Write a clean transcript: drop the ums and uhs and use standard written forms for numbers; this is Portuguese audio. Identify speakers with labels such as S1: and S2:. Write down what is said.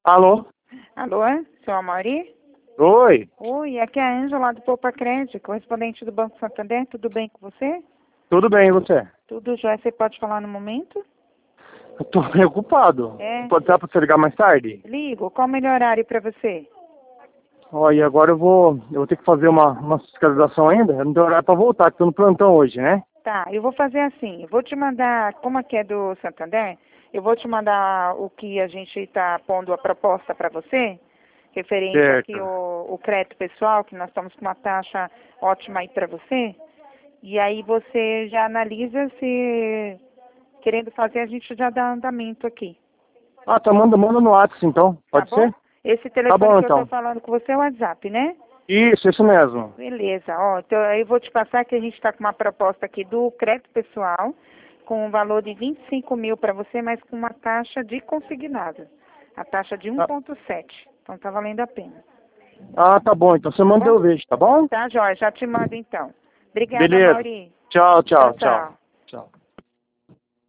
S1: Alô?
S2: Alô, seu Amaury?
S1: Oi?
S2: Oi, aqui é a Ângela do Poupa Crédito, correspondente do Banco Santander. Tudo bem com você?
S1: Tudo bem, e você?
S2: Tudo jóia. Você pode falar no momento?
S1: Eu tô preocupado.
S2: É.
S1: Pode dar pra você ligar mais tarde?
S2: Ligo. Qual o melhor horário para você?
S1: Olha, agora eu vou ter que fazer uma fiscalização ainda. Eu não tenho horário pra voltar, que tô no plantão hoje, né?
S2: Tá, eu vou fazer assim. Eu vou te mandar, como aqui é do Santander, eu vou te mandar o que a gente está pondo a proposta para você, referente aqui
S1: Certo.
S2: o crédito pessoal, que nós estamos com uma taxa ótima aí para você. E aí você já analisa se querendo fazer, a gente já dá andamento aqui.
S1: Ah, tá, manda no WhatsApp então.
S2: Tá
S1: Pode
S2: bom?
S1: ser?
S2: Esse
S1: Tá
S2: telefone
S1: bom
S2: que eu estou
S1: então.
S2: falando com você é o WhatsApp, né?
S1: Isso mesmo.
S2: Beleza. Ó, então aí eu vou te passar que a gente está com uma proposta aqui do crédito pessoal, com um valor de 25 mil para você, mas com uma taxa de consignado. A taxa de
S1: Ah,
S2: 1,7. Então tá valendo a pena.
S1: tá bom, então você
S2: Tá
S1: manda
S2: bom?
S1: eu vejo, tá bom?
S2: Tá, Jorge. Já te mando então. Obrigada,
S1: Beleza.
S2: Mauri.
S1: Tchau,
S2: Tchau,
S1: tchau, tchau.
S2: tchau.